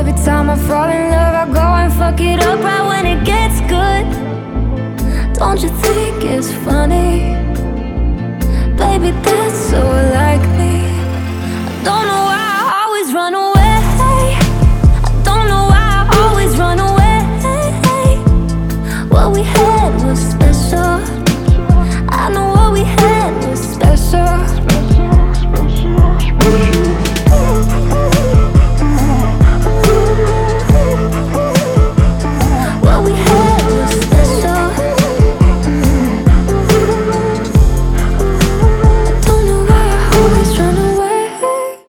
Every time I fall in love, I go and fuck it up right when it gets good. Don't you think it's funny? Baby, that's so